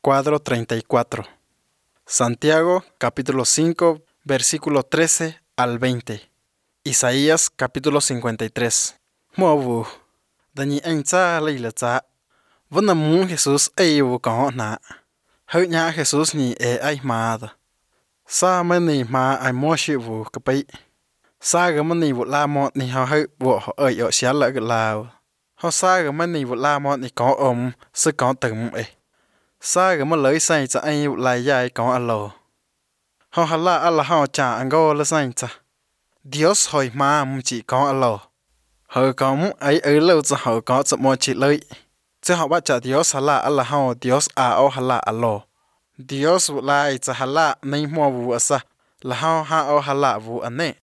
Cuadro 34. Santiago capítulo 5 versículo 13 al 20. Isaías capítulo 53. Mobu. Dani anh cha lấy là cha. Vẫn là muốn Jesus ai vô có nạ. Hơi nhã Jesus ni ai mà da. Sa mà ni mà ai mua shi vô cái bấy. Sa cái mà ni vô la mọt ni họ hơi vô họ ở xá lợi cái lao. Họ sa cái mà ni vô la mọt ni có sư có từng ấy. Sa cái mà lấy sai cho anh lại dài có alo. Họ hala ala họ trả anh go là sai cha. Dios hỏi mà chỉ có alo. Họ có ấy ở lâu cho họ có cho mọi chuyện lợi. Chứ họ bắt trả Dios hala ala họ Dios hala alo. Dios lại cho hala nên mua vụ asa là họ hala vụ anh nè.